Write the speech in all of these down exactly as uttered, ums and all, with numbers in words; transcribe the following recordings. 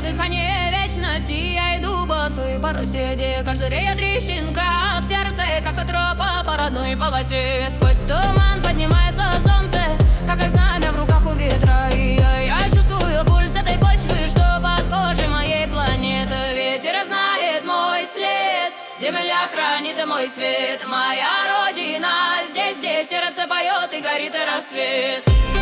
дыхание вечности. Я иду босой по росе, где каждый рея трещинка в сердце, как и тропа по родной полосе. Сквозь туман поднимается солнце, как и знамя в руках у ветра. И я, я чувствую пульс этой почвы, что под кожей моей планеты. Ветер знает мой след, земля хранит мой свет. Моя родина здесь, где сердце поет и горит и рассвет.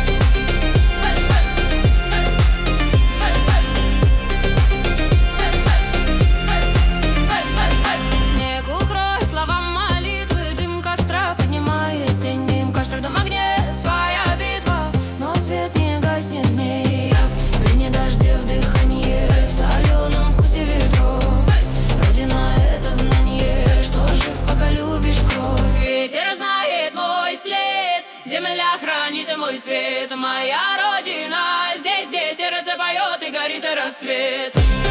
Снег укроет словам молитвы, дым костра поднимает тень. Дым в каждом огне своя битва, но свет не гаснет в ней. Я в плене дождя, в дыхании, в соленом вкусе ветров. Родина — это знание, что жив, пока любишь кровь. Ветер знает мой след, земля хранит мой свет. Моя родина здесь, где сердце поет и горит и рассвет.